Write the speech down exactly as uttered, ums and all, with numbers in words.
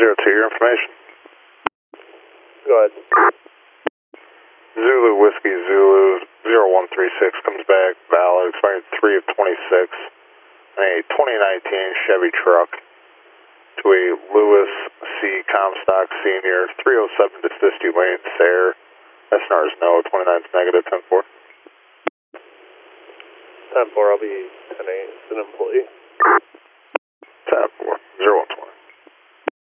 zero two, your information. Go ahead. Zulu Whiskey Zulu zero one three six comes back, valid, expired three of twenty-six, a twenty nineteen Chevy truck to a Lewis C. Comstock Senior, three oh seven Destisty Lane, Sayre. S N R is no, twenty-nine is negative, ten four. ten four, I'll be ten eight, it's an employee.